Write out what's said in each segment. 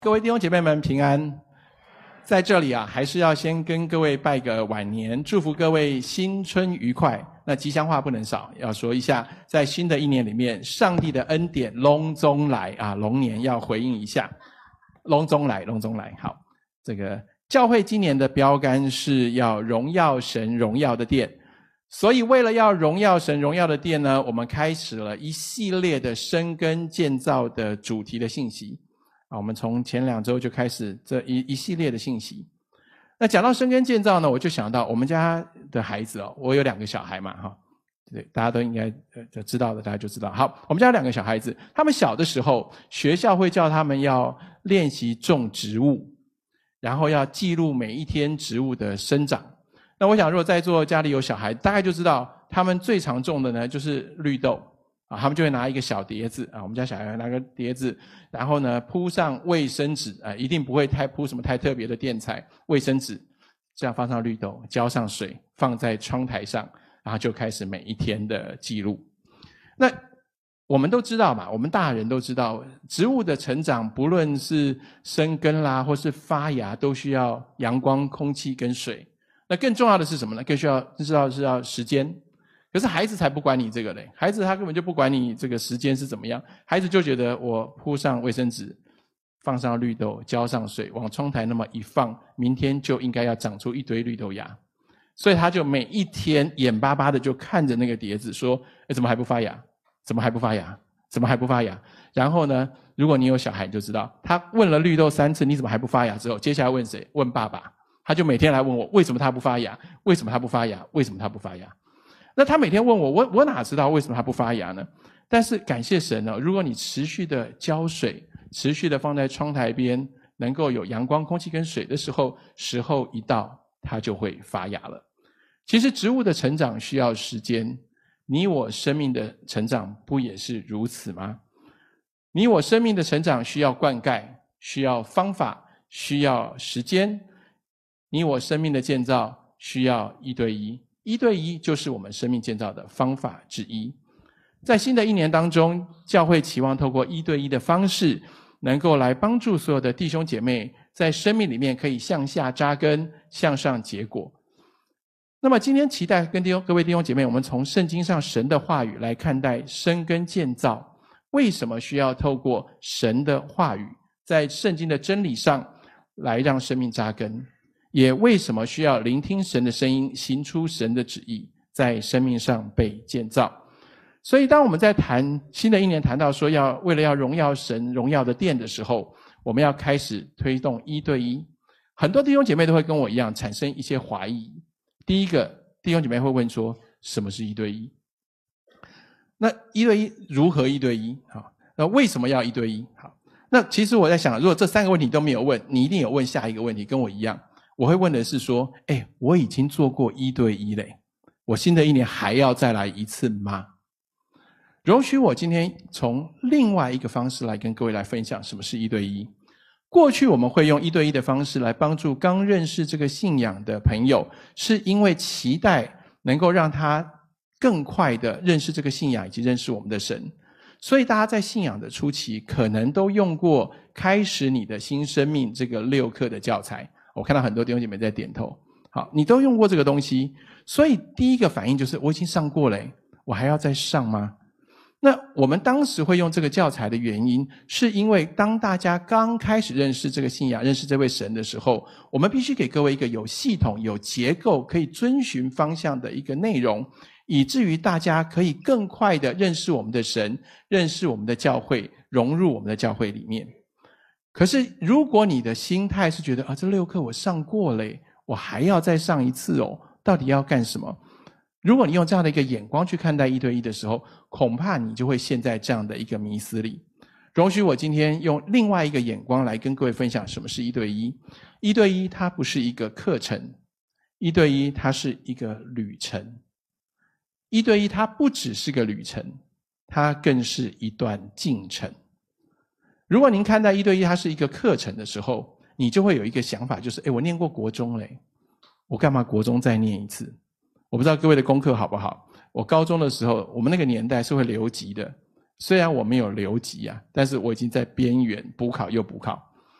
各位弟兄姐妹们平安。在这里还是要先跟各位拜个晚年，祝福各位新春愉快。那吉祥话不能少，要说一下，在新的一年里面，上帝的恩典隆中来龙年要回应一下，隆中来，隆中来。好，这个教会今年的标杆是要荣耀神荣耀的殿，所以为了要荣耀神荣耀的殿呢，我们开始了一系列的深耕建造的主题的信息。我们从前2周就开始这一系列的信息。那讲到深耕建造呢，我就想到我们家的孩子我有2个小孩嘛对，大家都应该知道的，大家就知道。好，我们家有2个小孩子，他们小的时候，学校会叫他们要练习种植物，然后要记录每一天植物的生长。那我想如果在座家里有小孩，大概就知道他们最常种的呢就是绿豆。他们就会拿一个小碟子我们家小孩拿个碟子，然后呢铺上卫生纸一定不会铺什么太特别的垫材，卫生纸这样放上绿豆，浇上水，放在窗台上，然后就开始每一天的记录。那我们都知道嘛，我们大人都知道，植物的成长不论是生根啦或是发芽，都需要阳光、空气跟水。那更重要的是什么呢？更需要知道是要时间。可是孩子才不管你这个嘞，孩子他根本就不管你这个时间是怎么样，孩子就觉得我铺上卫生纸，放上绿豆，浇上水，往窗台那么一放，明天就应该要长出一堆绿豆芽。所以他就每一天眼巴巴的就看着那个碟子说，怎么还不发芽？怎么还不发芽？怎么还不发芽？然后呢，如果你有小孩你就知道，他问了绿豆3次你怎么还不发芽之后，接下来问谁？问爸爸。他就每天来问我，为什么他不发芽？为什么他不发芽？为什么他不发芽？那他每天问我哪知道为什么它不发芽呢？但是感谢神如果你持续的浇水，持续的放在窗台边，能够有阳光、空气跟水的时候，时候一到，它就会发芽了。其实植物的成长需要时间，你我生命的成长不也是如此吗？你我生命的成长需要灌溉，需要方法，需要时间。你我生命的建造需要1对1，1对1就是我们生命建造的方法之一。在新的一年当中，教会期望透过1对1的方式，能够来帮助所有的弟兄姐妹在生命里面可以向下扎根，向上结果。那么今天期待跟各位弟兄姐妹，我们从圣经上神的话语来看待深耕建造，为什么需要透过神的话语，在圣经的真理上来让生命扎根，也为什么需要聆听神的声音，行出神的旨意，在生命上被建造。所以当我们在谈新的一年谈到说为了要荣耀神荣耀的殿的时候，我们要开始推动1对1。很多弟兄姐妹都会跟我一样产生一些怀疑。第一个，弟兄姐妹会问说，什么是1对1？那1对1如何1对1？好，那为什么要1对1？好，那其实我在想，如果这3个问题都没有问，你一定有问下一个问题，跟我一样。我会问的是说，我已经做过1对1嘞，我新的一年还要再来一次吗？容许我今天从另外一个方式来跟各位来分享什么是1对1。过去我们会用1对1的方式来帮助刚认识这个信仰的朋友，是因为期待能够让他更快的认识这个信仰以及认识我们的神。所以大家在信仰的初期可能都用过开始你的新生命这个6课的教材，我看到很多弟兄姐妹在点头。好，你都用过这个东西，所以第一个反应就是我已经上过了，我还要再上吗？那我们当时会用这个教材的原因，是因为当大家刚开始认识这个信仰，认识这位神的时候，我们必须给各位一个有系统、有结构、可以遵循方向的一个内容，以至于大家可以更快的认识我们的神，认识我们的教会，融入我们的教会里面。可是如果你的心态是觉得这6课我上过了，我还要再上一次到底要干什么？如果你用这样的一个眼光去看待1对1的时候，恐怕你就会陷在这样的一个迷思里。容许我今天用另外一个眼光来跟各位分享什么是1对1。1对1它不是一个课程，1对1它是一个旅程。1对1它不只是个旅程，它更是一段进程。如果您看待1对1它是一个课程的时候，你就会有一个想法，就是我念过国中嘞，我干嘛国中再念一次？我不知道各位的功课好不好，我高中的时候，我们那个年代是会留级的，虽然我没有留级但是我已经在边缘补考又补考。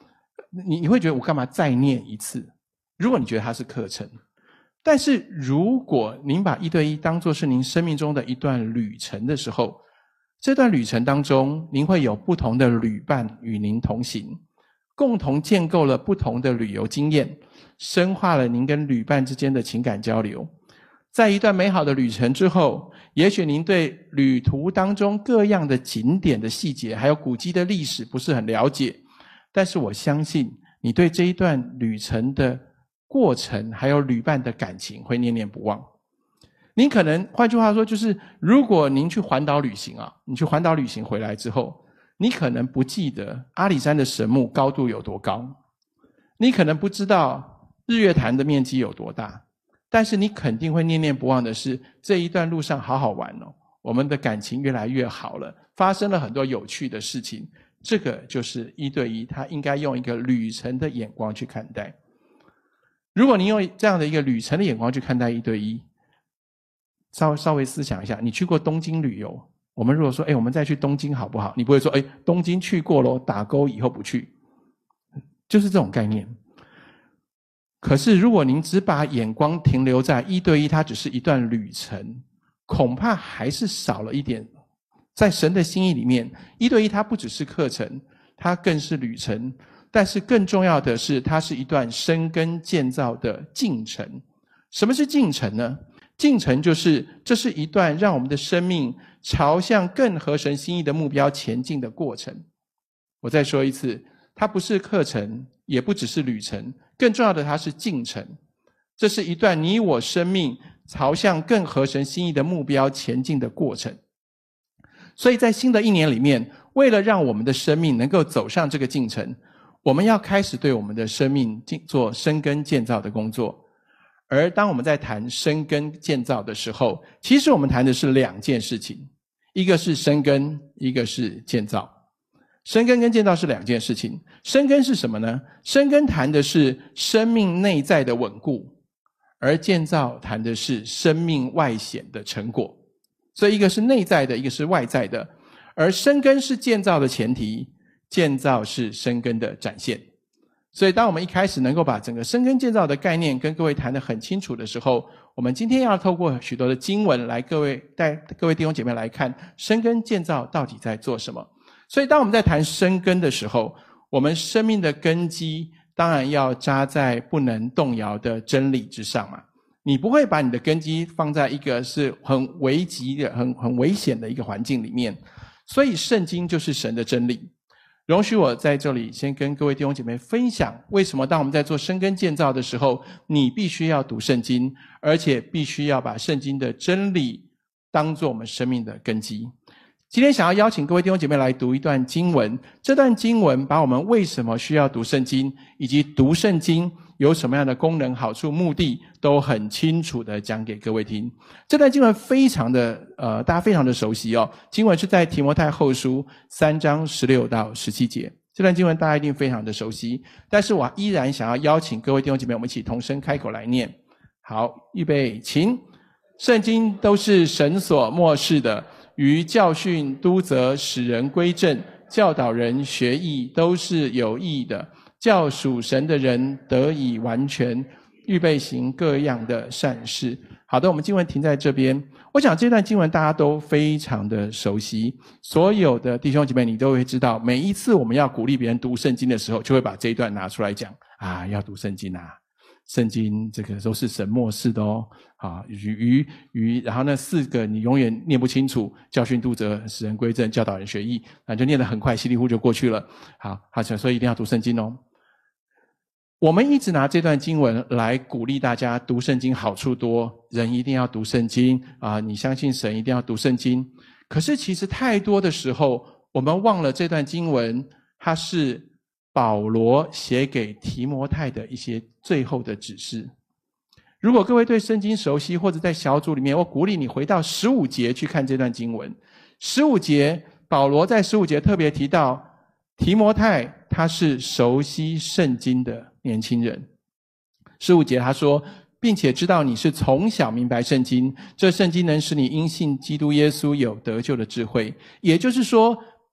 你会觉得我干嘛再念一次？如果你觉得它是课程，但是如果您把一对一当作是您生命中的一段旅程的时候，这段旅程当中，您会有不同的旅伴与您同行，共同建构了不同的旅游经验，深化了您跟旅伴之间的情感交流。在一段美好的旅程之后，也许您对旅途当中各样的景点的细节，还有古迹的历史不是很了解，但是我相信你对这一段旅程的过程，还有旅伴的感情会念念不忘。您可能换句话说，就是如果您去环岛旅行你去环岛旅行回来之后，你可能不记得阿里山的神木高度有多高，你可能不知道日月潭的面积有多大，但是你肯定会念念不忘的是这一段路上好好玩我们的感情越来越好了，发生了很多有趣的事情。这个就是一对一，他应该用一个旅程的眼光去看待。如果你用这样的一个旅程的眼光去看待一对一，稍微思想一下，你去过东京旅游，我们如果说我们再去东京好不好，你不会说东京去过咯，打勾以后不去，就是这种概念。可是如果您只把眼光停留在一对一，它只是一段旅程，恐怕还是少了一点。在神的心意里面，一对一它不只是课程，它更是旅程，但是更重要的是它是一段生根建造的进程。什么是进程呢？进程就是这是一段让我们的生命朝向更合神心意的目标前进的过程。我再说一次，它不是课程，也不只是旅程，更重要的它是进程。这是一段你我生命朝向更合神心意的目标前进的过程。所以在新的一年里面，为了让我们的生命能够走上这个进程，我们要开始对我们的生命做生根建造的工作。而当我们在谈生根建造的时候，其实我们谈的是两件事情，一个是生根，一个是建造。生根跟建造是两件事情。生根是什么呢？生根谈的是生命内在的稳固，而建造谈的是生命外显的成果。所以一个是内在的，一个是外在的。而生根是建造的前提，建造是生根的展现。所以当我们一开始能够把整个生根建造的概念跟各位谈得很清楚的时候，我们今天要透过许多的经文来带各位弟兄姐妹来看生根建造到底在做什么。所以当我们在谈生根的时候，我们生命的根基当然要扎在不能动摇的真理之上嘛。你不会把你的根基放在一个是很危急的、很危险的一个环境里面。所以圣经就是神的真理。容许我在这里先跟各位弟兄姐妹分享，为什么当我们在做生根建造的时候，你必须要读圣经，而且必须要把圣经的真理当作我们生命的根基。今天想要邀请各位弟兄姐妹来读一段经文，这段经文把我们为什么需要读圣经，以及读圣经有什么样的功能、好处、目的，都很清楚的讲给各位听。这段经文非常的大家非常的熟悉经文是在提摩太后书3章16到17节。这段经文大家一定非常的熟悉，但是我依然想要邀请各位弟兄姐妹，我们一起同声开口来念。好，预备，请。圣经都是神所默示的，于教训、督责、使人归正、教导人学义，都是有益的，叫属神的人得以完全，预备行各样的善事。好的，我们经文停在这边。我想这段经文大家都非常的熟悉，所有的弟兄姐妹你都会知道，每一次我们要鼓励别人读圣经的时候，就会把这一段拿出来讲要读圣经圣经这个都是神默示的然后那4个你永远念不清楚，教训、督责、使人归正、教导人学义，就念得很快，稀里糊涂就过去了。好，所以一定要读圣经我们一直拿这段经文来鼓励大家读圣经好处多，人一定要读圣经你相信神一定要读圣经。可是其实太多的时候，我们忘了这段经文它是保罗写给提摩太的一些最后的指示。如果各位对圣经熟悉，或者在小组里面，我鼓励你回到15节去看这段经文。15节，保罗在15节特别提到提摩太他是熟悉圣经的年轻人。15节他说，并且知道你是从小明白圣经，这圣经能使你因信基督耶稣有得救的智慧。也就是说，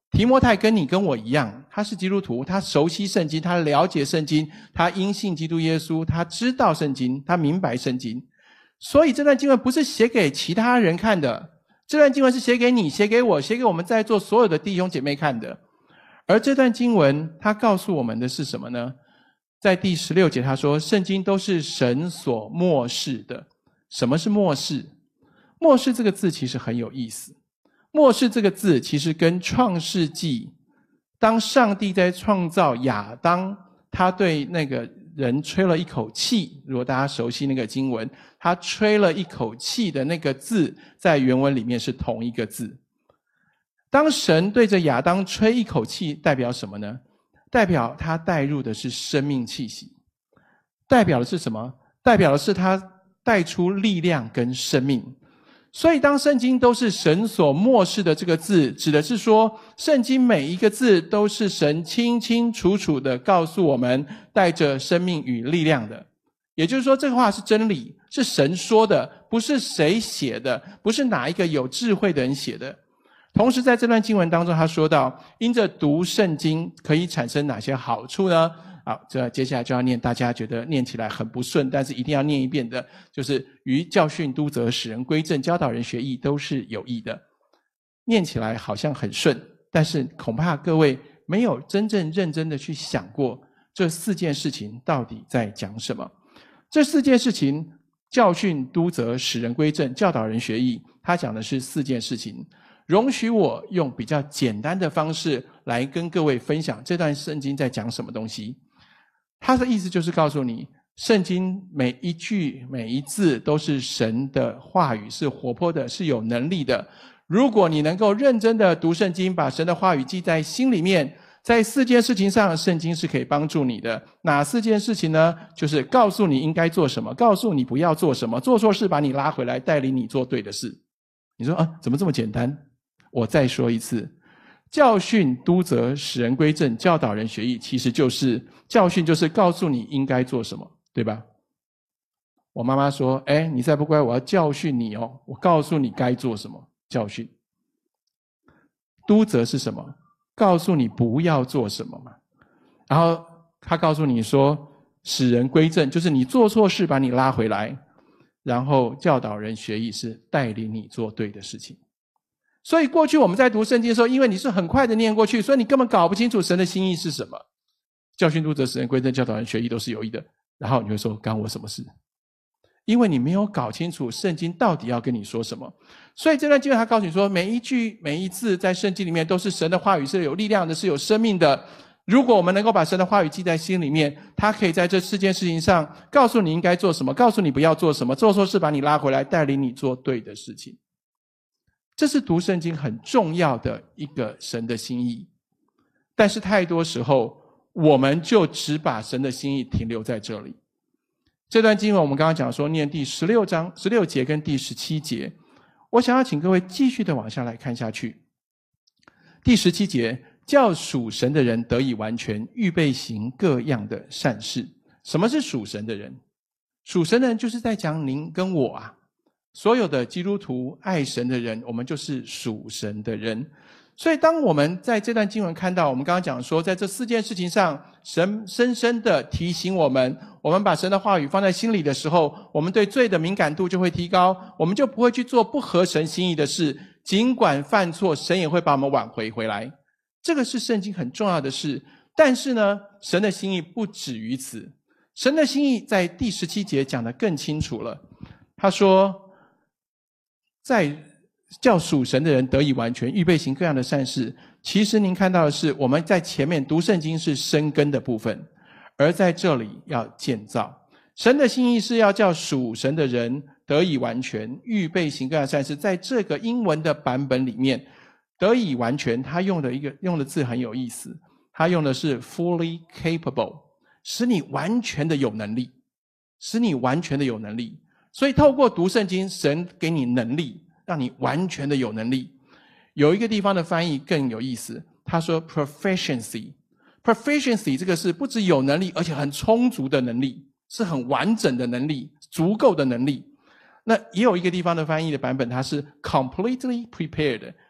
提摩太跟你跟我一样，他是基督徒，他熟悉圣经，他了解圣经，他因信基督耶稣，他知道圣经，他明白圣经。所以这段经文不是写给其他人看的，这段经文是写给你，写给我，写给我们在座所有的弟兄姐妹看的。而这段经文它告诉我们的是什么呢？在第16节他说，圣经都是神所默示的。什么是默示？默示这个字其实很有意思。默示这个字其实跟创世纪，当上帝在创造亚当，他对那个人吹了一口气，如果大家熟悉那个经文，他吹了一口气的那个字在原文里面是同一个字。当神对着亚当吹一口气，代表什么呢？代表他带入的是生命气息。代表的是什么？代表的是他带出力量跟生命。所以当圣经都是神所默示的这个字，指的是说圣经每一个字都是神清清楚楚的告诉我们，带着生命与力量的。也就是说这个话是真理，是神说的，不是谁写的，不是哪一个有智慧的人写的。同时在这段经文当中他说到，因着读圣经可以产生哪些好处呢？好，这接下来就要念大家觉得念起来很不顺，但是一定要念一遍的，就是于教训、督责、使人归正、教导人学义，都是有益的。念起来好像很顺，但是恐怕各位没有真正认真的去想过，这4件事情到底在讲什么。这4件事情，教训、督责、使人归正、教导人学义，他讲的是4件事情。容许我用比较简单的方式来跟各位分享这段圣经在讲什么东西。他的意思就是告诉你，圣经每一句每一字都是神的话语，是活泼的，是有能力的。如果你能够认真的读圣经，把神的话语记在心里面，在4件事情上，圣经是可以帮助你的。哪4件事情呢？就是告诉你应该做什么，告诉你不要做什么，做错事把你拉回来，带领你做对的事。你说怎么这么简单？我再说一次，教训、督责、使人归正、教导人学义，其实就是教训，就是告诉你应该做什么，对吧？我妈妈说，你再不乖，我要教训你哦，我告诉你该做什么，教训。督责是什么？告诉你不要做什么嘛。然后他告诉你说，使人归正，就是你做错事把你拉回来。然后教导人学义，是带领你做对的事情。所以过去我们在读圣经的时候，因为你是很快的念过去，所以你根本搞不清楚神的心意是什么。教训、督责、使人归正、教导人学义都是有益的，然后你会说干我什么事？因为你没有搞清楚圣经到底要跟你说什么。所以这段经文他告诉你说，每一句每一字在圣经里面都是神的话语，是有力量的，是有生命的。如果我们能够把神的话语记在心里面，他可以在这4件事情上告诉你应该做什么，告诉你不要做什么，做错事把你拉回来，带领你做对的事情。这是读圣经很重要的一个神的心意。但是太多时候我们就只把神的心意停留在这里。这段经文我们刚刚讲说念第16节跟第17节，我想要请各位继续的往下来看下去。第17节，叫属神的人得以完全，预备行各样的善事。什么是属神的人？属神的人就是在讲您跟我啊，所有的基督徒爱神的人，我们就是属神的人。所以当我们在这段经文看到，我们刚刚讲说在这4件事情上，神深深的提醒我们，我们把神的话语放在心里的时候，我们对罪的敏感度就会提高，我们就不会去做不合神心意的事，尽管犯错，神也会把我们挽回来。这个是圣经很重要的事。但是呢，神的心意不止于此。神的心意在第17节讲得更清楚了。他说，在叫属神的人得以完全，预备行各样的善事。其实您看到的是，我们在前面读圣经是生根的部分，而在这里要建造。神的心意是要叫属神的人得以完全，预备行各样的善事。在这个英文的版本里面，得以完全，他用的字很有意思，他用的是 fully capable， 使你完全的有能力，使你完全的有能力。所以透过读圣经，神给你能力，让你完全的有能力。有一个地方的翻译更有意思，他说 proficiency 这个是不只有能力，而且很充足的能力，是很完整的能力，足够的能力。那也有一个地方的翻译的版本，它是 completely prepared，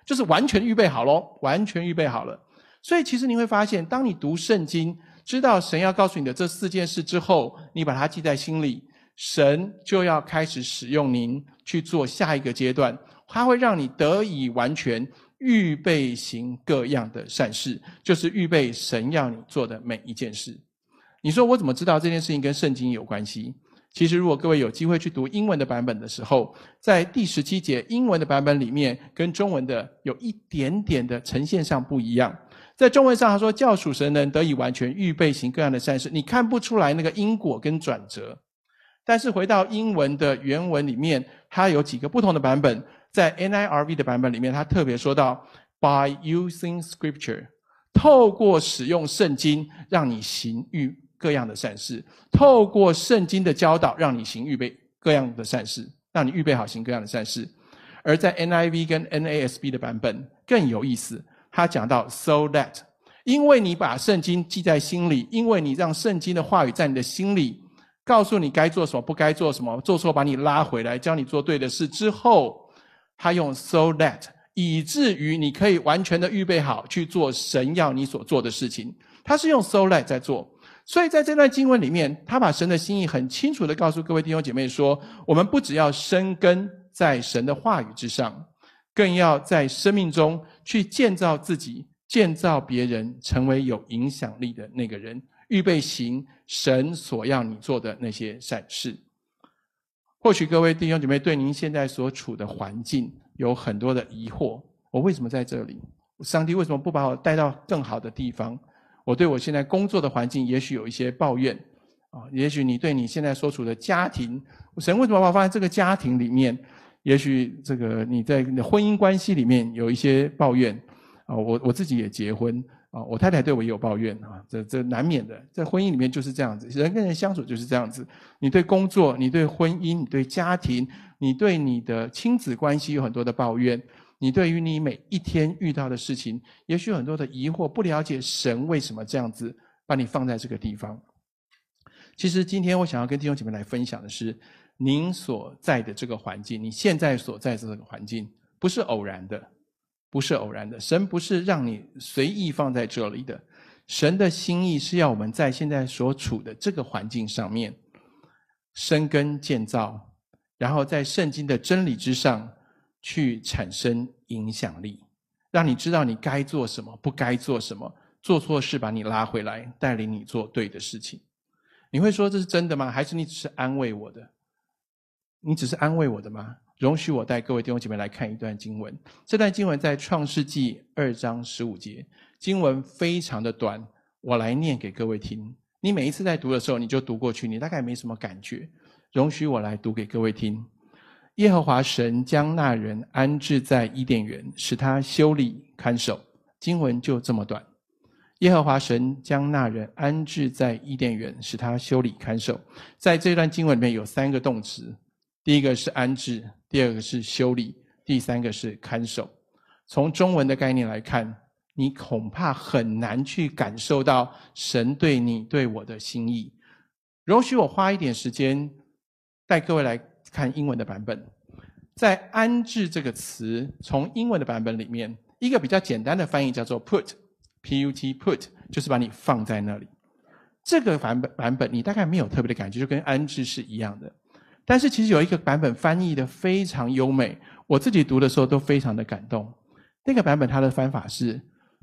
就是完全预备好咯，完全预备好了。所以其实你会发现，当你读圣经，知道神要告诉你的这4件事之后，你把它记在心里，神就要开始使用您去做下一个阶段，他会让你得以完全预备行各样的善事，就是预备神要你做的每一件事。你说我怎么知道这件事情跟圣经有关系？其实如果各位有机会去读英文的版本的时候，在第17节英文的版本里面跟中文的有一点点的呈现上不一样。在中文上他说叫属神人得以完全预备行各样的善事，你看不出来那个因果跟转折。但是回到英文的原文里面，它有几个不同的版本。在 NIRV 的版本里面，他特别说到 by using scripture， 透过使用圣经让你行各样的善事，透过圣经的教导让你行预备各样的善事，让你预备好行各样的善事。而在 NIV 跟 NASB 的版本更有意思，他讲到 so that， 因为你把圣经记在心里，因为你让圣经的话语在你的心里，告诉你该做什么不该做什么，做错把你拉回来，教你做对的事之后，他用 so that， 以至于你可以完全的预备好去做神要你所做的事情。他是用 so that 在做。所以在这段经文里面，他把神的心意很清楚的告诉各位弟兄姐妹说，我们不只要生根在神的话语之上，更要在生命中去建造自己，建造别人，成为有影响力的那个人，预备行神所要你做的那些善事。或许各位弟兄姐妹对您现在所处的环境有很多的疑惑，我为什么在这里？上帝为什么不把我带到更好的地方？我对我现在工作的环境也许有一些抱怨，也许你对你现在所处的家庭，神为什么把我放在这个家庭里面？也许这个你在你的婚姻关系里面有一些抱怨，我自己也结婚，我太太对我也有抱怨，这难免的，在婚姻里面就是这样子，人跟人相处就是这样子。你对工作，你对婚姻，你对家庭，你对你的亲子关系有很多的抱怨，你对于你每一天遇到的事情也许有很多的疑惑，不了解神为什么这样子把你放在这个地方。其实今天我想要跟弟兄姐妹来分享的是，您所在的这个环境，你现在所在的这个环境不是偶然的，不是偶然的，神不是让你随意放在这里的，神的心意是要我们在现在所处的这个环境上面生根建造，然后在圣经的真理之上去产生影响力，让你知道你该做什么，不该做什么，做错事把你拉回来，带领你做对的事情。你会说这是真的吗？还是你只是安慰我的？你只是安慰我的吗？容许我带各位弟兄姐妹来看一段经文。这段经文在创世纪2章15节，经文非常的短，我来念给各位听。你每一次在读的时候你就读过去，你大概没什么感觉，容许我来读给各位听。耶和华神将那人安置在伊甸园，使他修理看守。经文就这么短。耶和华神将那人安置在伊甸园，使他修理看守。在这段经文里面有3个动词，第一个是安置，第二个是修理，第三个是看守。从中文的概念来看，你恐怕很难去感受到神对你对我的心意。容许我花一点时间带各位来看英文的版本。在安置这个词，从英文的版本里面，一个比较简单的翻译叫做 put，P-U-T put， 就是把你放在那里。这个版本你大概没有特别的感觉，就跟安置是一样的。但是其实有一个版本翻译的非常优美，我自己读的时候都非常的感动。那个版本它的翻法是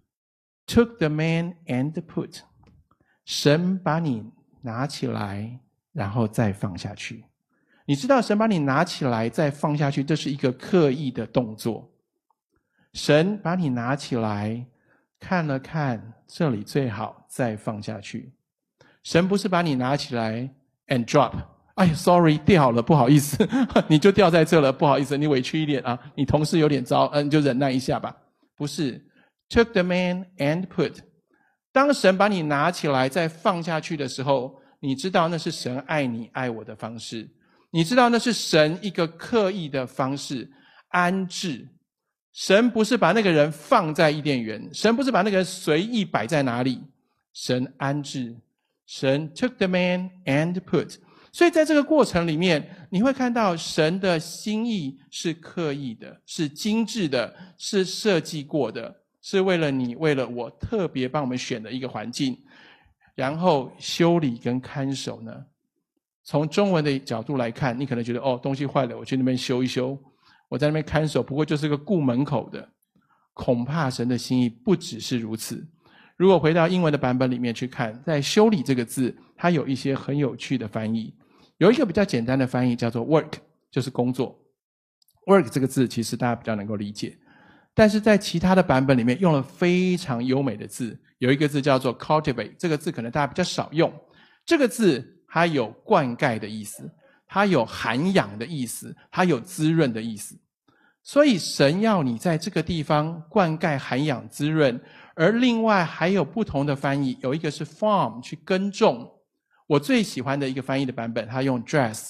took the man and put， 神把你拿起来然后再放下去。你知道神把你拿起来再放下去，这是一个刻意的动作。神把你拿起来看了看，这里最好再放下去。神不是把你拿起来 and drop， 哎 sorry 掉了，不好意思你就掉在这了，不好意思，你委屈一点啊，你同事有点糟，你就忍耐一下吧。不是 took the man and put， 当神把你拿起来再放下去的时候，你知道那是神爱你爱我的方式，你知道那是神一个刻意的方式，安置。神不是把那个人放在伊甸园，神不是把那个人随意摆在哪里，神安置，神 took the man and put。 所以在这个过程里面，你会看到神的心意是刻意的，是精致的，是设计过的，是为了你为了我特别帮我们选的一个环境。然后修理跟看守呢，从中文的角度来看，你可能觉得东西坏了，我去那边修一修，我在那边看守，不过就是个顾门口的。恐怕神的心意不只是如此。如果回到英文的版本里面去看，在修理这个字，它有一些很有趣的翻译。有一个比较简单的翻译叫做 work， 就是工作。work 这个字其实大家比较能够理解，但是在其他的版本里面用了非常优美的字，有一个字叫做 cultivate， 这个字可能大家比较少用。这个字它有灌溉的意思，它有涵养的意思，它有滋润的意思。所以神要你在这个地方灌溉、涵养、滋润，而另外还有不同的翻译，有一个是 farm， 去耕种。我最喜欢的一个翻译的版本，它用 dress，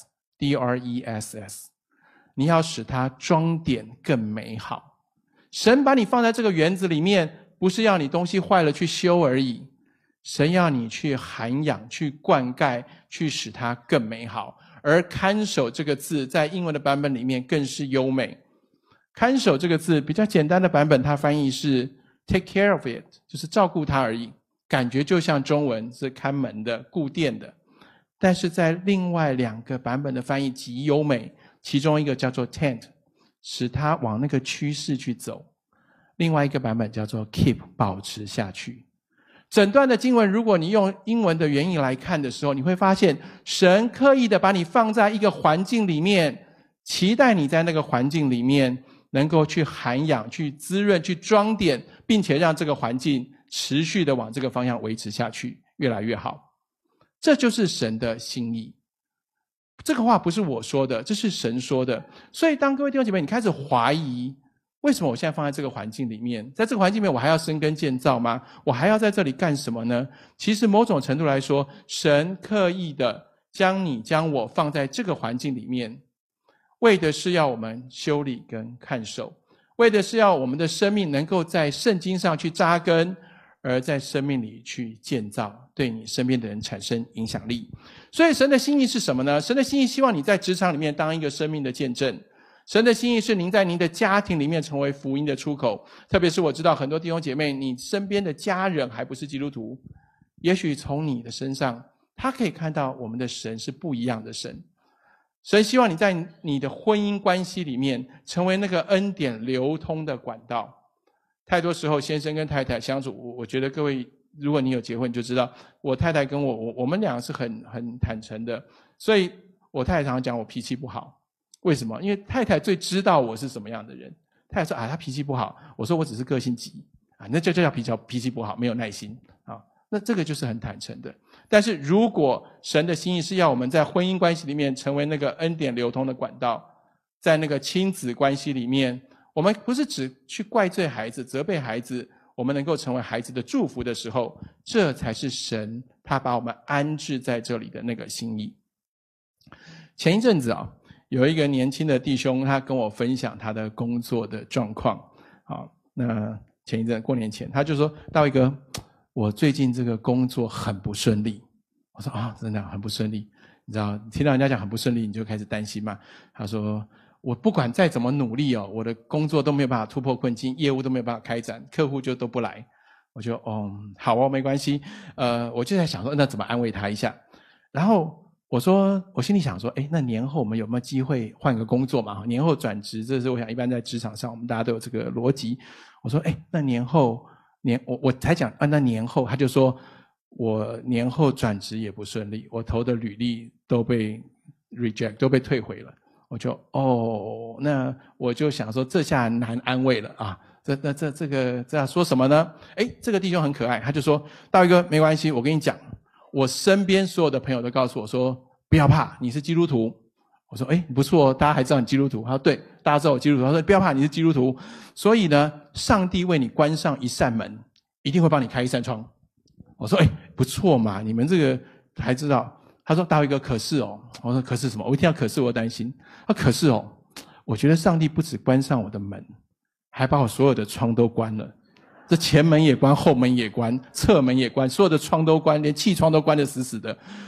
D-R-E-S-S， 你要使它装点更美好。神把你放在这个园子里面，不是要你东西坏了去修而已，神要你去涵养、去灌溉，去使它更美好。而看守这个字在英文的版本里面更是优美。看守这个字比较简单的版本，它翻译是 take care of it， 就是照顾它而已，感觉就像中文是看门的、顾店的。但是在另外2个版本的翻译极优美，其中一个叫做 tent， 使它往那个趋势去走，另外一个版本叫做 keep， 保持下去。整段的经文如果你用英文的原意来看的时候，你会发现神刻意的把你放在一个环境里面，期待你在那个环境里面能够去涵养、去滋润、去装点，并且让这个环境持续的往这个方向维持下去，越来越好。这就是神的心意。这个话不是我说的，这是神说的。所以当各位弟兄姐妹你开始怀疑，为什么我现在放在这个环境里面，在这个环境里面我还要生根建造吗？我还要在这里干什么呢？其实某种程度来说，神刻意的将我放在这个环境里面，为的是要我们修理跟看守，为的是要我们的生命能够在圣经上去扎根，而在生命里去建造，对你身边的人产生影响力。所以神的心意是什么呢？神的心意希望你在职场里面当一个生命的见证。神的心意是您在您的家庭里面成为福音的出口。特别是我知道很多弟兄姐妹，你身边的家人还不是基督徒，也许从你的身上他可以看到我们的神是不一样的神。神希望你在你的婚姻关系里面成为那个恩典流通的管道。太多时候先生跟太太相处，我觉得各位如果你有结婚你就知道，我太太跟我们俩是很坦诚的。所以我太太常常讲我脾气不好。为什么？因为太太最知道我是什么样的人。太太说她脾气不好，我说我只是个性急那就叫脾气不好，没有耐心那这个就是很坦诚的。但是如果神的心意是要我们在婚姻关系里面成为那个恩典流通的管道，在那个亲子关系里面，我们不是只去怪罪孩子、责备孩子，我们能够成为孩子的祝福的时候，这才是神他把我们安置在这里的那个心意。前一阵子有一个年轻的弟兄，他跟我分享他的工作的状况那前一阵过年前他就说，道一哥，我最近这个工作很不顺利。我说真的很不顺利。你知道听到人家讲很不顺利你就开始担心嘛。他说我不管再怎么努力我的工作都没有办法突破困境，业务都没有办法开展，客户就都不来。我就好没关系。我就在想说那怎么安慰他一下。然后我心里想说那年后我们有没有机会换个工作嘛？年后转职，这是我想一般在职场上我们大家都有这个逻辑。我说那年后我才讲那年后，他就说我年后转职也不顺利，我投的履历都被 reject， 都被退回了。我就那我就想说这下难安慰了这个要说什么呢？这个弟兄很可爱，他就说道一哥没关系，我跟你讲，我身边所有的朋友都告诉我说不要怕，你是基督徒。我说不错大家还知道你基督徒。他说对，大家知道我基督徒。他说不要怕，你是基督徒，所以呢上帝为你关上一扇门，一定会帮你开一扇窗。我说不错嘛，你们这个还知道。他说大卫哥可是我说可是什么？我一听到可是我担心。可是我觉得上帝不止关上我的门，还把我所有的窗都关了。这前门也关，后门也关，侧门也关，所有的窗都关，连气窗都关得死死的。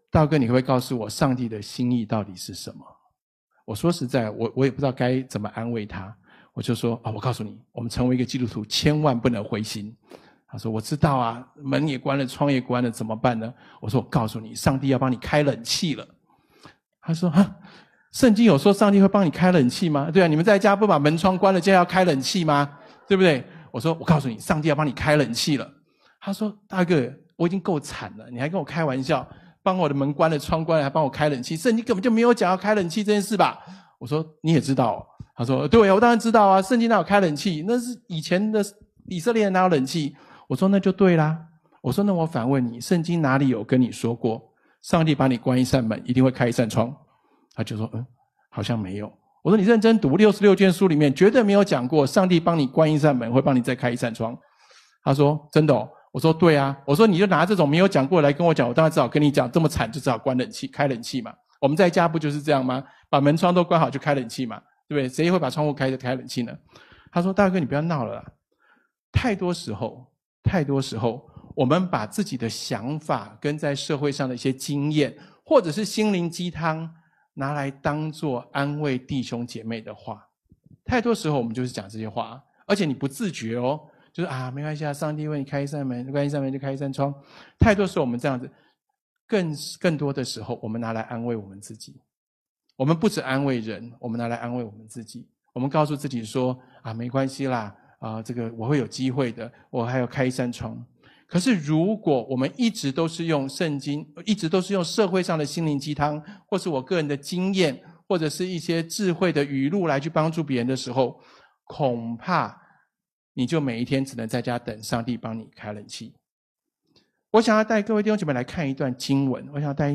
大哥，你可不可以告诉我上帝的心意到底是什么？我说实在，我也不知道该怎么安慰他。我就说我告诉你，我们成为一个基督徒，千万不能灰心。他说我知道啊，门也关了，窗也关了，怎么办呢？我说我告诉你，上帝要帮你开冷气了。他说圣经有说上帝会帮你开冷气吗？对啊，你们在家不把门窗关了，现在要开冷气吗？对不对？我说我告诉你，上帝要帮你开冷气了。他说大哥，我已经够惨了，你还跟我开玩笑，帮我的门关了，窗关了，还帮我开冷气，圣经根本就没有讲要开冷气这件事吧？我说你也知道。他说对啊，我当然知道啊，圣经哪有开冷气？那是以前的以色列人哪有冷气？我说那就对啦。我说那我反问你，圣经哪里有跟你说过上帝把你关一扇门一定会开一扇窗？他就说好像没有。我说你认真读66卷书里面绝对没有讲过上帝帮你关一扇门会帮你再开一扇窗。他说真的哦。我说对啊。我说你就拿这种没有讲过来跟我讲，我当然只好跟你讲，这么惨就只好关冷气开冷气嘛。我们在家不就是这样吗？把门窗都关好就开冷气嘛，对不对？谁会把窗户开冷气呢？他说大哥你不要闹了啦，太多时候我们把自己的想法跟在社会上的一些经验或者是心灵鸡汤拿来当作安慰弟兄姐妹的话。太多时候我们就是讲这些话，而且你不自觉哦，就是没关系啊，上帝为你开一扇门，关一扇门就开一扇窗。太多时候我们这样子，更多的时候我们拿来安慰我们自己。我们不只安慰人，我们拿来安慰我们自己。我们告诉自己说没关系啦，这个我会有机会的，我还要开一扇窗。可是如果我们一直都是用圣经，一直都是用社会上的心灵鸡汤，或是我个人的经验，或者是一些智慧的语录来去帮助别人的时候，恐怕你就每一天只能在家等上帝帮你开冷气。我想要带各位弟兄姐妹来看一段经文，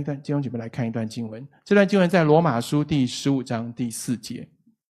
这段经文在罗马书第15章第4节。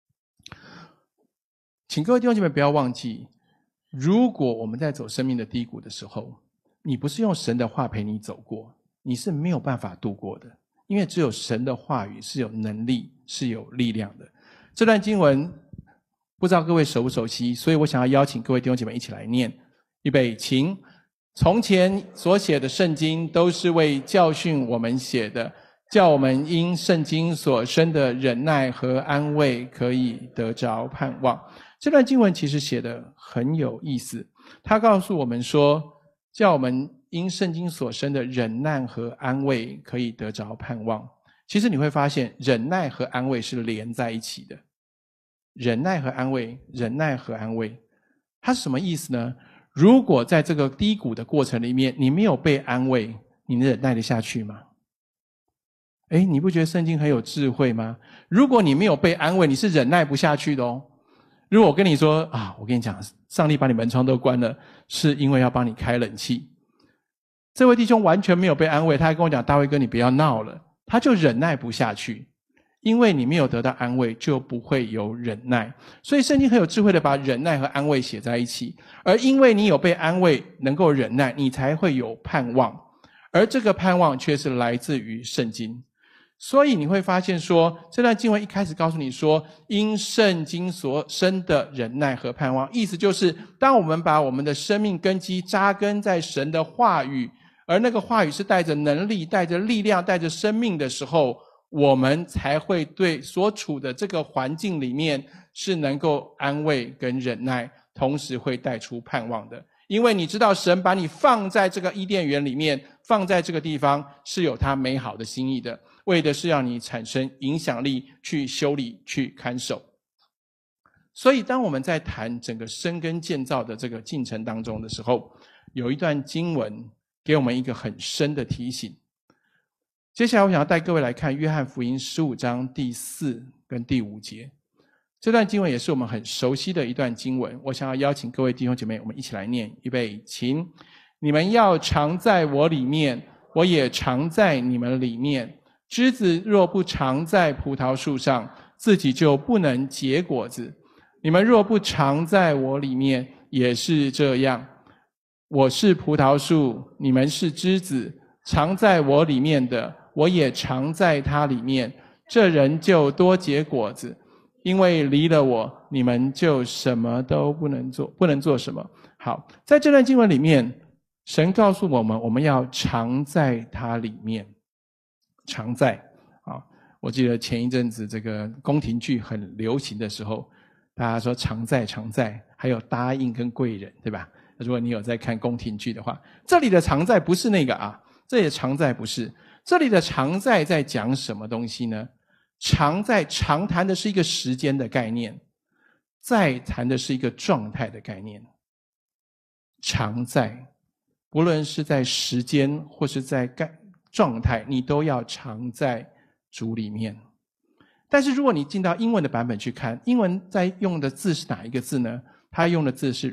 请各位弟兄姐妹不要忘记，如果我们在走生命的低谷的时候，你不是用神的话陪你走过，你是没有办法度过的，因为只有神的话语是有能力是有力量的。这段经文不知道各位熟不熟悉，所以我想要邀请各位弟兄姐妹一起来念。预备，请。从前所写的圣经都是为教训我们写的，叫我们因圣经所生的忍耐和安慰可以得着盼望。这段经文其实写得很有意思，他告诉我们说，叫我们因圣经所生的忍耐和安慰可以得着盼望。其实你会发现忍耐和安慰是连在一起的。忍耐和安慰，忍耐和安慰，它是什么意思呢？如果在这个低谷的过程里面你没有被安慰，你忍耐得下去吗？你不觉得圣经很有智慧吗？如果你没有被安慰，你是忍耐不下去的哦。如果我跟你说我跟你讲，上帝把你门窗都关了，是因为要帮你开冷气。这位弟兄完全没有被安慰，他还跟我讲，大卫哥你不要闹了，他就忍耐不下去。因为你没有得到安慰，就不会有忍耐。所以圣经很有智慧的把忍耐和安慰写在一起，而因为你有被安慰，能够忍耐，你才会有盼望，而这个盼望却是来自于圣经。所以你会发现说，这段经文一开始告诉你说，因圣经所生的忍耐和盼望，意思就是当我们把我们的生命根基扎根在神的话语，而那个话语是带着能力，带着力量，带着生命的时候，我们才会对所处的这个环境里面是能够安慰跟忍耐，同时会带出盼望的。因为你知道神把你放在这个伊甸园里面，放在这个地方是有他美好的心意的，为的是让你产生影响力，去修理，去看守。所以当我们在谈整个生根建造的这个进程当中的时候，有一段经文给我们一个很深的提醒。接下来我想要带各位来看约翰福音15章第4跟第5节。这段经文也是我们很熟悉的一段经文，我想要邀请各位弟兄姐妹，我们一起来念。预备，请。你们要常在我里面，我也常在你们里面。枝子若不常在葡萄树上，自己就不能结果子。你们若不常在我里面，也是这样。我是葡萄树，你们是枝子，常在我里面的，我也常在他里面，这人就多结果子，因为离了我，你们就什么都不能做，不能做什么。好，在这段经文里面，神告诉我们，我们要常在他里面。 常在啊。我记得前一阵子这个宫廷剧很流行的时候，大家说常在常在，还有答应跟贵人，对吧？如果你有在看宫廷剧的话，这里的常在不是那个啊，这里的常在不是，这里的常在在讲什么东西呢？常在常谈的是一个时间的概念，在谈的是一个状态的概念。常在，不论是在时间或是在状态，你都要常在主里面。但是如果你进到英文的版本去看，英文在用的字是哪一个字呢？它用的字是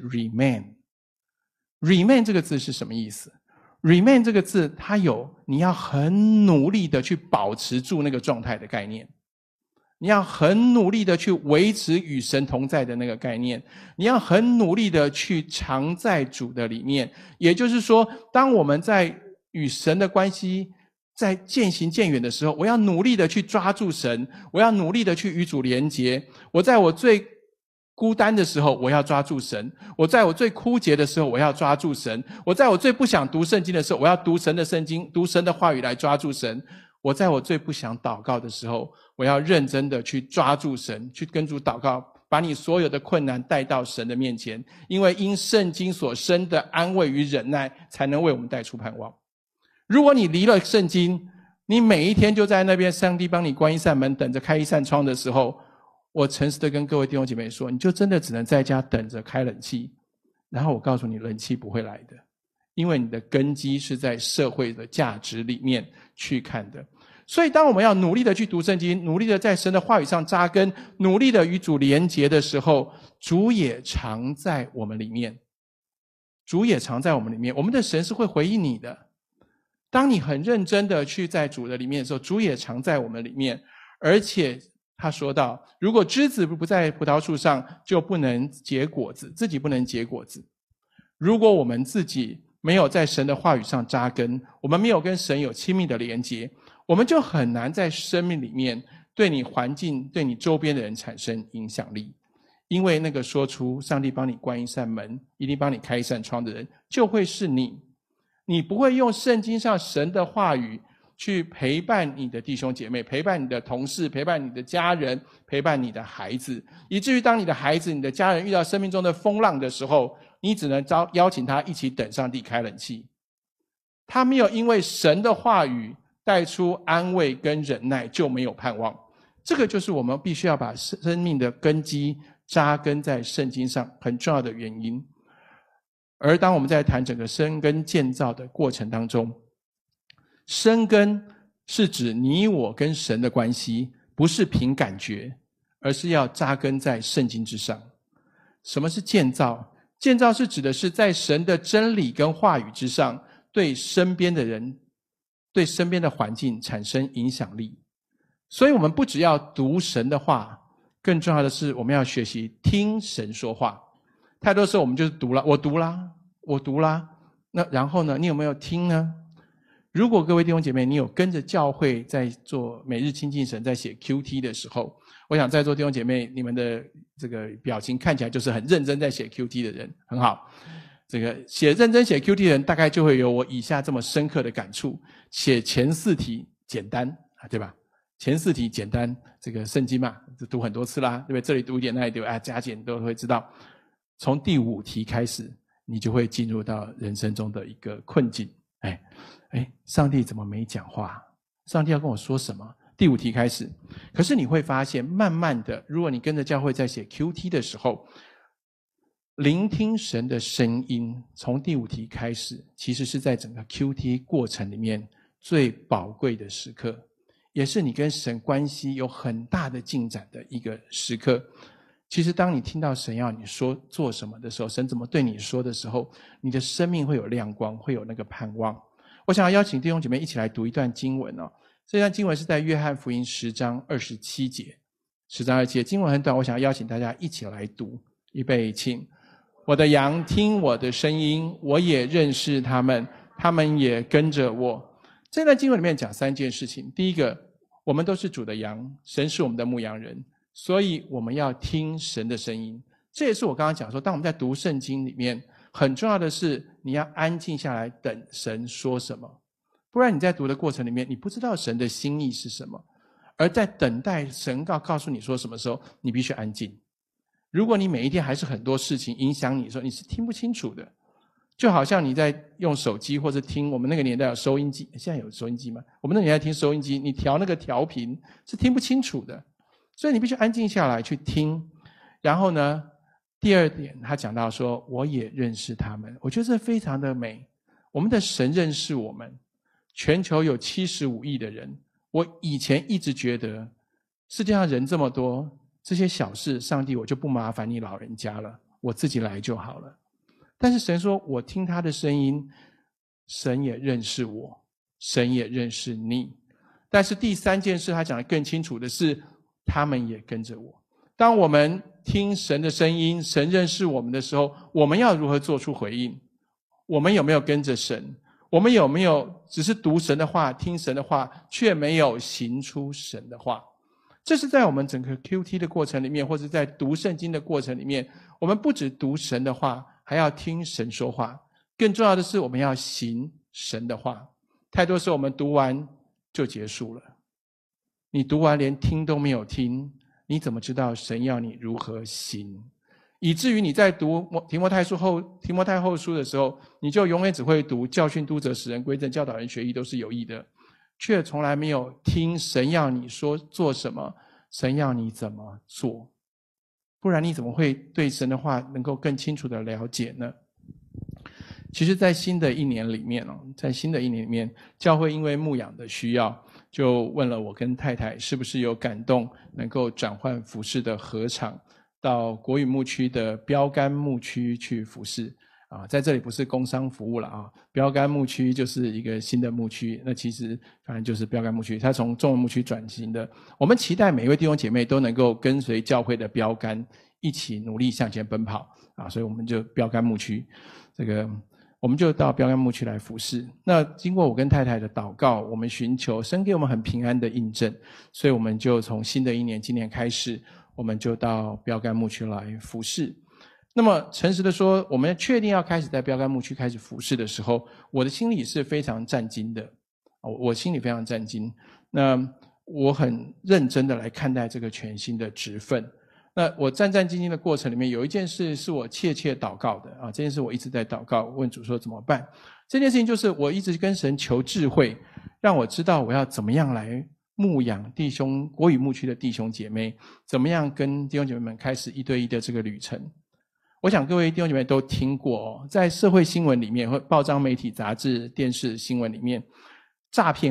remain。remain 这个字是什么意思？ remain 这个字它有你要很努力的去保持住那个状态的概念，你要很努力的去维持与神同在的那个概念，你要很努力的去常在主的里面。也就是说，当我们在与神的关系在渐行渐远的时候，我要努力的去抓住神，我要努力的去与主连结。我在我最孤单的时候，我要抓住神；我在我最枯竭的时候，我要抓住神；我在我最不想读圣经的时候，我要读神的圣经，读神的话语来抓住神；我在我最不想祷告的时候，我要认真的去抓住神，去跟主祷告，把你所有的困难带到神的面前，因为因圣经所生的安慰与忍耐，才能为我们带出盼望。如果你离了圣经，你每一天就在那边上帝帮你关一扇门，等着开一扇窗的时候，我诚实的跟各位弟兄姐妹说，你就真的只能在家等着开冷气，然后我告诉你，冷气不会来的，因为你的根基是在社会的价值里面去看的。所以当我们要努力的去读圣经，努力的在神的话语上扎根，努力的与主连结的时候，主也常在我们里面。主也常在我们里面，我们的神是会回应你的。当你很认真的去在主的里面的时候，主也常在我们里面。而且他说到，如果枝子不在葡萄树上，就不能结果子，自己不能结果子。如果我们自己没有在神的话语上扎根，我们没有跟神有亲密的连结，我们就很难在生命里面对你环境、对你周边的人产生影响力。因为那个说出上帝帮你关一扇门，一定帮你开一扇窗的人，就会是你。你不会用圣经上神的话语去陪伴你的弟兄姐妹，陪伴你的同事，陪伴你的家人，陪伴你的孩子，以至于当你的孩子、你的家人遇到生命中的风浪的时候，你只能邀请他一起等上帝开冷气。他没有因为神的话语带出安慰跟忍耐就没有盼望。这个就是我们必须要把生命的根基扎根在圣经上很重要的原因。而当我们在谈整个生根建造的过程当中，生根是指你我跟神的关系不是凭感觉，而是要扎根在圣经之上。什么是建造？建造是指的是在神的真理跟话语之上，对身边的人、对身边的环境产生影响力。所以我们不只要读神的话，更重要的是我们要学习听神说话。太多时候我们就是读了，我读啦，那然后呢，你有没有听呢？如果各位弟兄姐妹你有跟着教会在做每日亲近神，在写 QT 的时候，我想在座弟兄姐妹你们的这个表情看起来就是很认真在写 QT 的人，很好。这个认真写 QT 的人大概就会有我以下这么深刻的感触。写前4题简单，对吧？前4题简单，这个圣经嘛，读很多次啦，对不对？这里读一点，那里读，加减都会知道。从第5题开始，你就会进入到人生中的一个困境。上帝怎么没讲话？上帝要跟我说什么？第5题开始，可是你会发现，慢慢的，如果你跟着教会在写 QT 的时候，聆听神的声音，从第5题开始，其实是在整个 QT 过程里面最宝贵的时刻，也是你跟神关系有很大的进展的一个时刻。其实当你听到神要你说做什么的时候，神怎么对你说的时候，你的生命会有亮光，会有那个盼望。我想要邀请弟兄姐妹一起来读一段经文哦。这段经文是在约翰福音10章27节。10章27节经文很短，我想要邀请大家一起来读。预备请。我的羊听我的声音，我也认识他们，他们也跟着我。这段经文里面讲3件事情。第一个，我们都是主的羊，神是我们的牧羊人，所以我们要听神的声音。这也是我刚刚讲说，当我们在读圣经里面，很重要的是你要安静下来等神说什么。 不然你在读的过程里面，你不知道神的心意是什么。而在等待神告诉你说什么时候，你必须安静。如果你每一天还是很多事情影响你的时候，你是听不清楚的。就好像你在用手机或者听，我们那个年代有收音机，现在有收音机吗？我们那个年代听收音机，你调那个调频是听不清楚的，所以你必须安静下来去听。然后呢，第二点他讲到说，我也认识他们，我觉得这非常的美。我们的神认识我们，全球有75亿的人，我以前一直觉得世界上人这么多，这些小事上帝我就不麻烦你老人家了，我自己来就好了。但是神说，我听他的声音，神也认识我，神也认识你。但是第三件事他讲得更清楚的是，他们也跟着我。当我们听神的声音，神认识我们的时候，我们要如何做出回应？我们有没有跟着神？我们有没有只是读神的话，听神的话，却没有行出神的话？这是在我们整个 QT 的过程里面，或者在读圣经的过程里面，我们不只读神的话，还要听神说话。更重要的是，我们要行神的话。太多时候我们读完就结束了，你读完连听都没有听，你怎么知道神要你如何行？以至于你在读提摩太后书的时候，你就永远只会读教训、督责、使人归正、教导人学义，都是有益的，却从来没有听神要你说做什么，神要你怎么做。不然你怎么会对神的话能够更清楚的了解呢？其实在新的一年里面，教会因为牧养的需要，就问了我跟太太是不是有感动能够转换服事的禾场到国语牧区的标杆牧区去服事。在这里不是工商服务了啊，标杆牧区就是一个新的牧区，那其实反正就是标杆牧区，它从中文牧区转型的。我们期待每一位弟兄姐妹都能够跟随教会的标杆一起努力向前奔跑所以我们就标杆牧区我们就到标杆牧区来服事。那经过我跟太太的祷告，我们寻求神给我们很平安的印证，所以我们就从新的一年今年开始，我们就到标杆牧区来服事。那么诚实的说，我们确定要开始在标杆牧区开始服事的时候，我的心里是非常战惊的，我心里非常战惊。那我很认真的来看待这个全新的职分。那我战战兢兢的过程里面，有一件事是我切切祷告的这件事我一直在祷告，问主说怎么办。这件事情就是我一直跟神求智慧，让我知道我要怎么样来牧养国语牧区的弟兄姐妹，怎么样跟弟兄姐妹们开始一对一的这个旅程。我想各位弟兄姐妹都听过在社会新闻里面或报章媒体杂志电视新闻里面，诈骗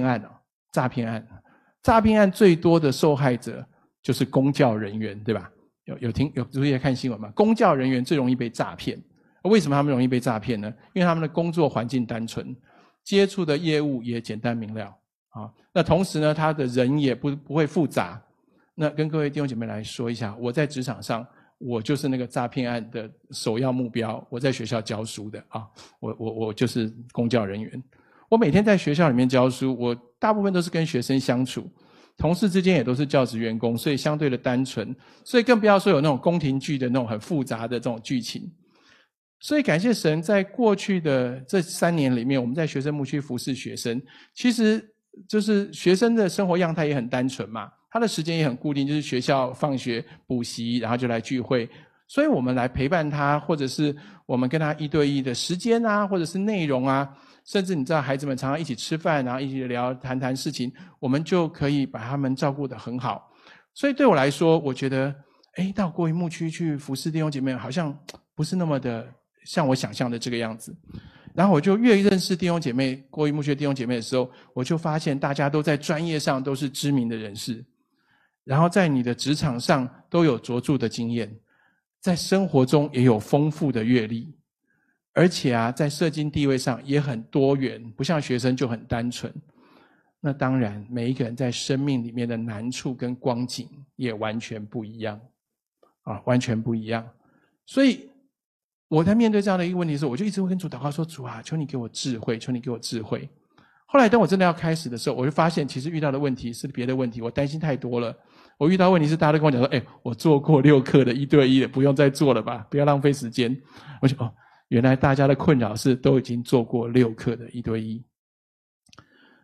案最多的受害者就是公教人员，对吧？有注意在看新闻吗？公教人员最容易被诈骗。为什么他们容易被诈骗呢？因为他们的工作环境单纯，接触的业务也简单明了那同时呢，他的人也不会复杂。那跟各位弟兄姐妹来说一下，我在职场上我就是那个诈骗案的首要目标。我在学校教书的我就是公教人员。我每天在学校里面教书，我大部分都是跟学生相处，同事之间也都是教职员工，所以相对的单纯，所以更不要说有那种宫廷剧的那种很复杂的这种剧情。所以感谢神，在过去的这3年里面，我们在学生牧区服侍学生，其实就是学生的生活样态也很单纯嘛，他的时间也很固定，就是学校放学补习，然后就来聚会。所以我们来陪伴他，或者是我们跟他一对一的时间或者是内容甚至你知道孩子们常常一起吃饭，然后一起聊谈事情，我们就可以把他们照顾得很好。所以对我来说，我觉得到国语牧区去服侍弟兄姐妹好像不是那么的像我想象的这个样子。然后我就越认识弟兄姐妹，国语牧区的弟兄姐妹的时候，我就发现大家都在专业上都是知名的人士，然后在你的职场上都有卓著的经验，在生活中也有丰富的阅历，而且在社经地位上也很多元，不像学生就很单纯。那当然每一个人在生命里面的难处跟光景也完全不一样完全不一样。所以我在面对这样的一个问题的时候，我就一直会跟主祷告说，主求你给我智慧，求你给我智慧。后来当我真的要开始的时候，我就发现其实遇到的问题是别的问题，我担心太多了。我遇到问题是大家都跟我讲说，我做过6课的1对1了，不用再做了吧，不要浪费时间。我就原来大家的困扰是都已经做过6课的1对1。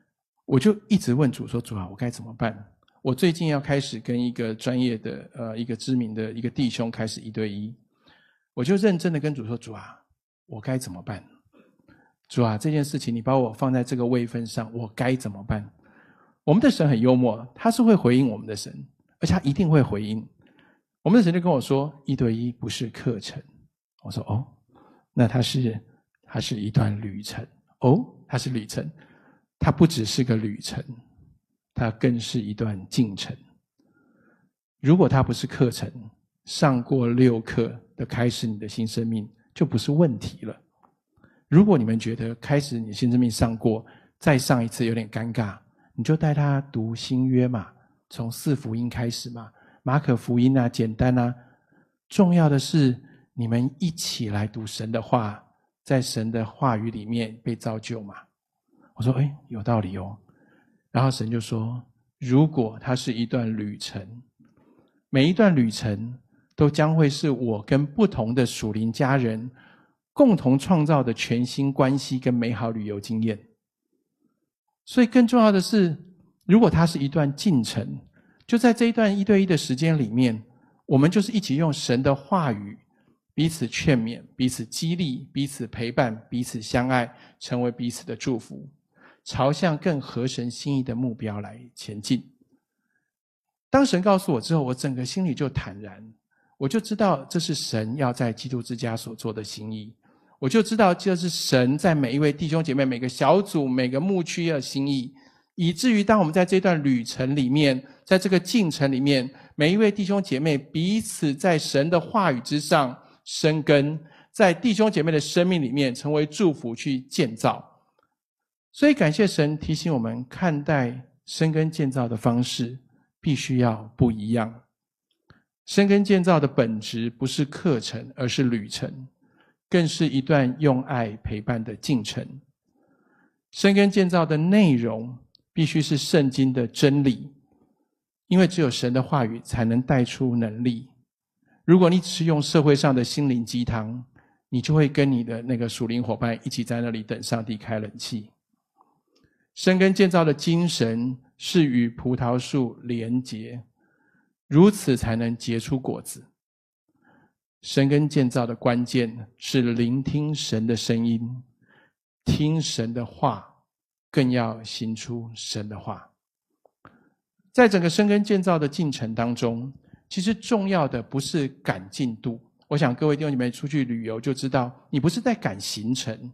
我就一直问主说，主啊，我该怎么办？我最近要开始跟一个专业的一个知名的一个弟兄开始1对1，我就认真的跟主说，主啊，我该怎么办？主啊，这件事情你把我放在这个位分上，我该怎么办？我们的神很幽默，他是会回应我们的神，而且他一定会回应。我们的神就跟我说，1对1不是课程。我说哦，那它是一段旅程。哦，它是旅程，它不只是个旅程，它更是一段进程。如果它不是课程，上过6课的开始你的新生命就不是问题了。如果你们觉得开始你新生命上过，再上一次有点尴尬，你就带他读新约嘛，从4福音开始嘛，马可福音啊，简单啊。重要的是你们一起来读神的话，在神的话语里面被造就嘛。我说有道理哦。然后神就说，如果它是一段旅程，每一段旅程都将会是我跟不同的属灵家人共同创造的全新关系跟美好旅游经验。所以更重要的是，如果它是一段进程，就在这一段1对1的时间里面，我们就是一起用神的话语彼此劝勉，彼此激励，彼此陪伴，彼此相爱，成为彼此的祝福，朝向更合神心意的目标来前进。当神告诉我之后，我整个心里就坦然，我就知道这是神要在基督之家所做的心意，我就知道这是神在每一位弟兄姐妹、每个小组、每个牧区的心意，以至于当我们在这段旅程里面，在这个进程里面，每一位弟兄姐妹彼此在神的话语之上生根，在弟兄姐妹的生命里面成为祝福去建造。所以感谢神提醒我们，看待生根建造的方式必须要不一样。生根建造的本质不是课程，而是旅程，更是一段用爱陪伴的进程。生根建造的内容必须是圣经的真理，因为只有神的话语才能带出能力。如果你只是用社会上的心灵鸡汤，你就会跟你的那个属灵伙伴一起在那里等上帝开冷气。生根建造的精神是与葡萄树连结，如此才能结出果子。生根建造的关键是聆听神的声音，听神的话，更要行出神的话。在整个生根建造的进程当中，其实重要的不是赶进度。我想各位弟兄姐妹出去旅游就知道，你不是在赶行程，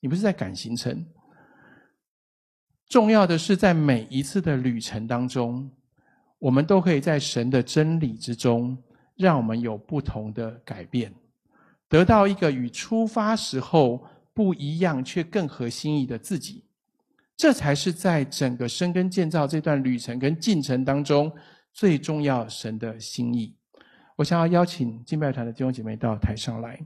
重要的是在每一次的旅程当中，我们都可以在神的真理之中，让我们有不同的改变，得到一个与出发时候不一样却更合心意的自己。这才是在整个生根建造这段旅程跟进程当中最重要神的心意。我想要邀请敬拜团的弟兄姐妹到台上来。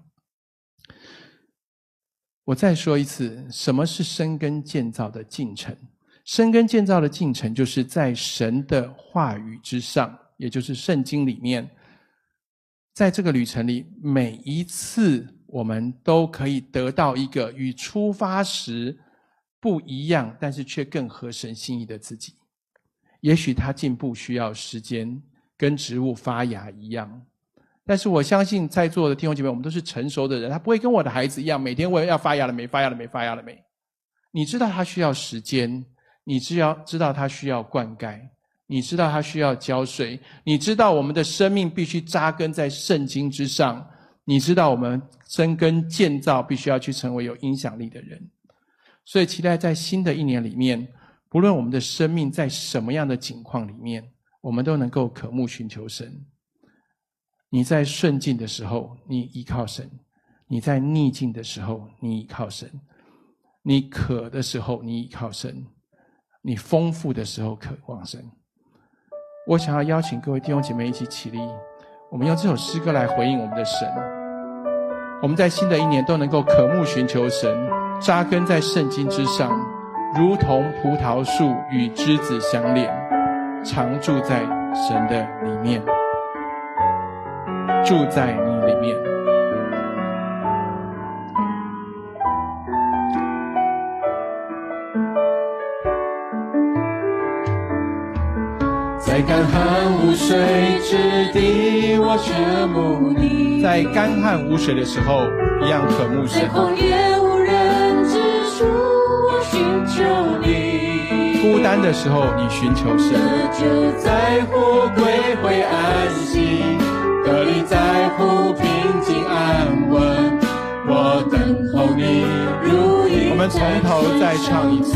我再说一次，什么是生根建造的进程？生根建造的进程就是在神的话语之上，也就是圣经里面，在这个旅程里，每一次我们都可以得到一个与出发时不一样，但是却更合神心意的自己。也许他进步需要时间，跟植物发芽一样。但是我相信在座的弟兄姐妹，我们都是成熟的人，他不会跟我的孩子一样，每天问要发芽了没，发芽了没，发芽了没。你知道他需要时间，你知道他需要灌溉，你知道他需要浇水，你知道我们的生命必须扎根在圣经之上，你知道我们生根建造必须要去成为有影响力的人。所以期待在新的一年里面，不论我们的生命在什么样的境况里面，我们都能够渴慕寻求神。你在顺境的时候，你依靠神；你在逆境的时候，你依靠神；你渴的时候，你依靠神；你丰富的时候，渴望神。我想要邀请各位弟兄姐妹一起起立，我们用这首诗歌来回应我们的神。我们在新的一年都能够渴慕寻求神，扎根在圣经之上，如同葡萄树与枝子相连，常住在神的里面，住在你里面。 在干旱无水之地，我渴慕你。 在干旱无水的时候，一样渴慕神。 在旷野无人之处，我寻求你。 孤单的时候，你寻求神。 得救在乎归回安息，得力在乎平静安稳。我等候你如鹰。 我们从头再唱一次。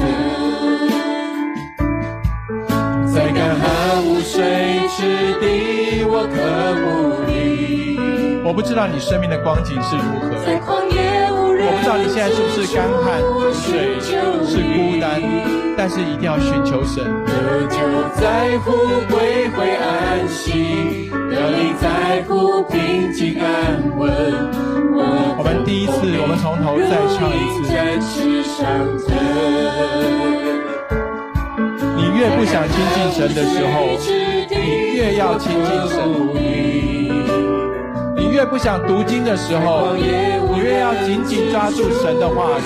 在干旱无水之地，我渴慕你。 我不知道你生命的光景是如何， 在旷野无人， 我不知道你现在是不是干旱无水，是孤单，但是一定要寻求神。 得救在乎归回安息，得力在乎平静安稳。 我们第一次，我们从头再唱一次。 在世上你越不想亲近神的时候，你越要亲近神。你越不想读经的时候，你越要紧紧抓住神的话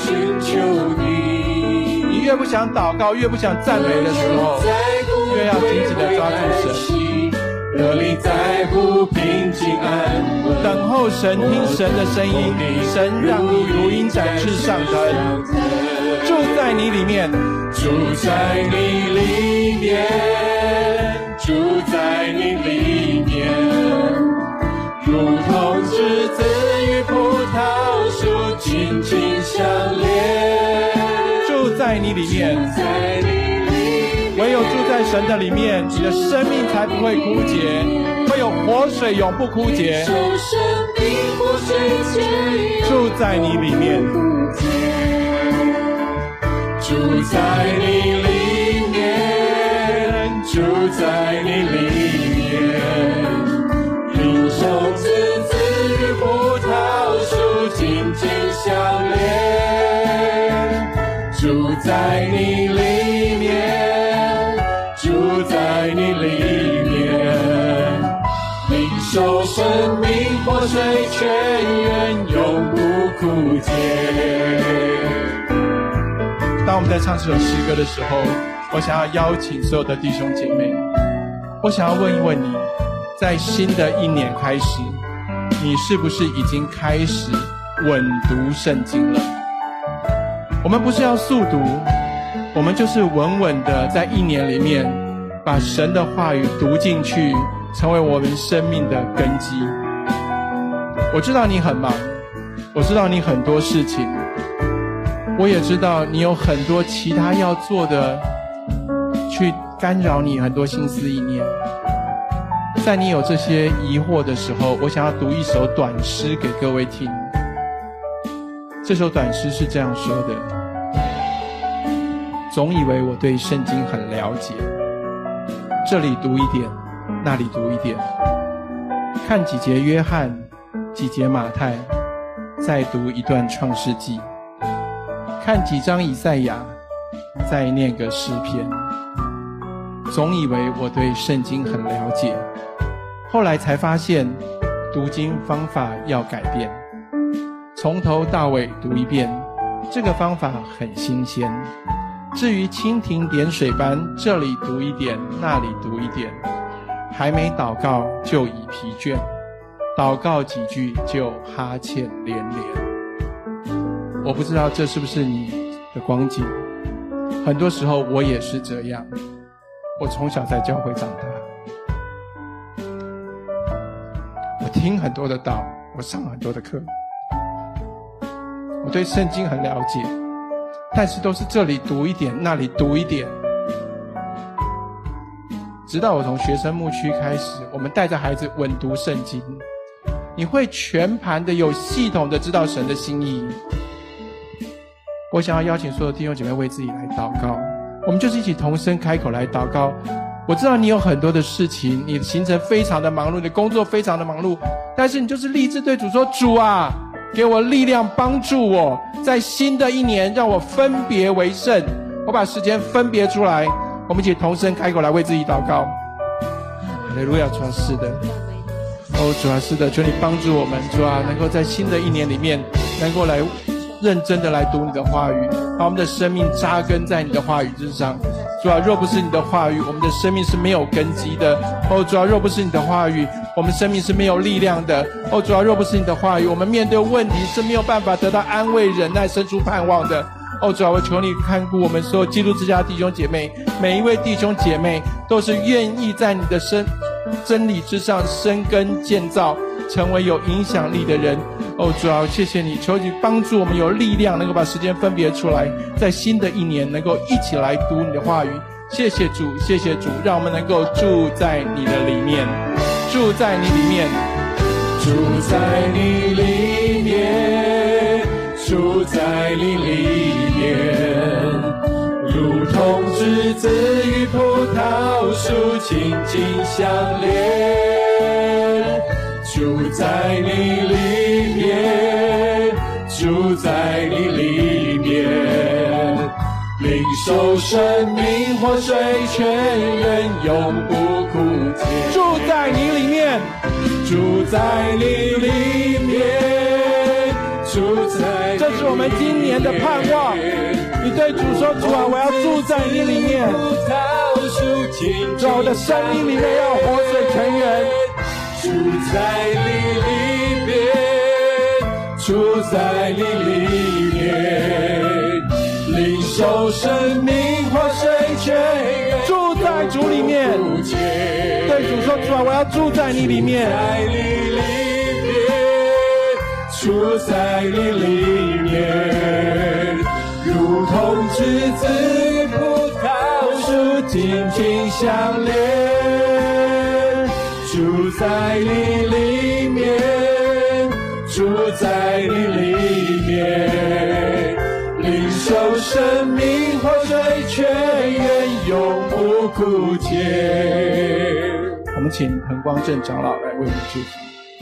语。你越不想祷告，越不想赞美的时候，越要紧紧的抓住神。 得力在乎平静安稳， 等候神，听神的声音，神让你如鹰展翅上腾，住在你里面， 住在你里面，住在你里面，如同枝子与葡萄树紧紧相连。 住在你里面，唯有住在神的里面，你的生命才不会枯竭，会有活水永不枯竭。住在你里面， 住在你里面，住在你里面，领受枝子与葡萄树紧紧相连。住在你里面，住在你里面，领受生命活水泉源，永不枯竭。 当我们在唱这首诗歌的时候，我想要邀请所有的弟兄姐妹，我想要问一问你，在新的一年开始，你是不是已经开始稳读圣经了？我们不是要速读，我们就是稳稳的在一年里面把神的话语读进去，成为我们生命的根基。我知道你很忙，我知道你很多事情，我也知道你有很多其他要做的，去干扰你很多心思意念。在你有这些疑惑的时候，我想要读一首短诗给各位听。这首短诗是这样说的：总以为我对圣经很了解，这里读一点，那里读一点，看几节约翰，几节马太，再读一段创世纪，看几章以赛亚，再念个诗篇。总以为我对圣经很了解，后来才发现读经方法要改变，从头到尾读一遍，这个方法很新鲜。至于蜻蜓点水般这里读一点，那里读一点，还没祷告就已疲倦，祷告几句就哈欠连连。我不知道这是不是你的光景，很多时候我也是这样。我从小在教会长大，我听很多的道，我上很多的课，我对圣经很了解，但是都是这里读一点，那里读一点。直到我从学生牧区开始，我们带着孩子稳读圣经，你会全盘的有系统的知道神的心意。我想要邀请所有弟兄姐妹为自己来祷告，我们就是一起同声开口来祷告。我知道你有很多的事情，你的行程非常的忙碌，你的工作非常的忙碌，但是你就是立志对主说，主啊，给我力量帮助我，在新的一年让我分别为圣。我把时间分别出来，我们一起同声开口来为自己祷告。哈利路亚，主啊，是的，主啊，是的，求你帮助我们，主啊，能够在新的一年里面能够来认真的来读你的话语，把我们的生命扎根在你的话语之上。 主啊，若不是你的话语，我们的生命是没有根基的。哦，主啊，若不是你的话语，我们生命是没有力量的。哦，主啊，若不是你的话语，我们面对问题是没有办法得到安慰、忍耐、生出盼望的。哦，主啊，我求你看顾我们所有基督之家弟兄姐妹，每一位弟兄姐妹都是愿意在你的真理之上生根建造，成为有影响力的人。哦，主啊，谢谢你，求你帮助我们有力量，能够把时间分别出来，在新的一年能够一起来读你的话语。谢谢主，谢谢主，让我们能够住在你的里面，住在你里面， 住在你里面，住在你里面，如同枝子与葡萄树紧紧相连。住在你里面，住在你里面，领受生命活水泉源永不枯竭。 住在你里面， 住在你里面，住在你里面， 这是我们今年的盼望。你对主说，主啊，我要住在你里面，在我的生命里面要活水泉源。 住在你里面，住在你里面，领受生命活水泉源， 住在主里面。对主说，主啊，我要住在你里面。 住在你里面，如同枝子与葡萄树紧紧相连。住在你里面，住在你里面，领受生命活水泉源永不枯竭。 我们请彭光正长老来为我们祝福。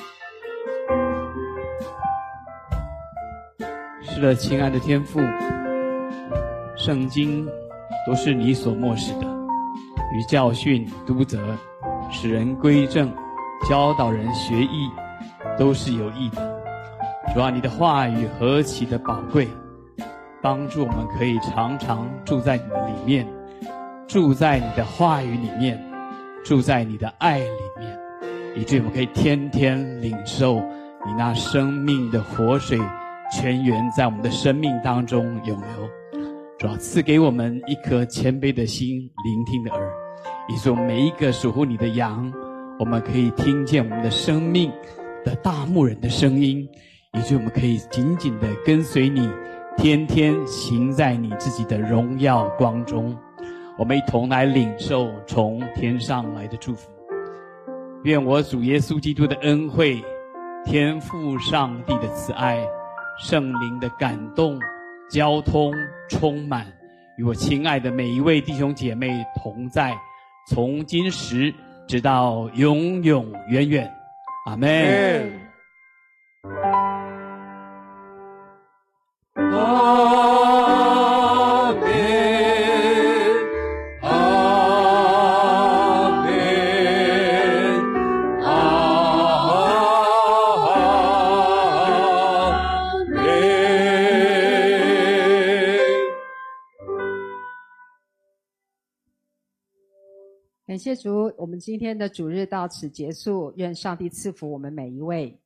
是的，亲爱的天父，圣经都是你所默示的，与教训、督责、使人归正、教导人学义，都是有益的。主啊，你的话语何其的宝贵，帮助我们可以常常住在你的里面，住在你的话语里面，住在你的爱里面，以致我们可以天天领受你那生命的活水泉源在我们的生命当中涌流。主啊，赐给我们一颗谦卑的心，聆听的耳，以致我们每一个属乎你的羊，我们可以听见我们的生命的大牧人的声音，以致我们可以紧紧地跟随你，天天行在你自己的荣耀光中。我们一同来领受从天上来的祝福。愿我主耶稣基督的恩惠，天父上帝的慈爱，圣灵的感动、交通、充满，与我亲爱的每一位弟兄姐妹同在，从今时直到永永远远。阿们。 阿们，阿们，阿们。 感谢主，我们今天的主日到此结束，愿上帝赐福我们每一位。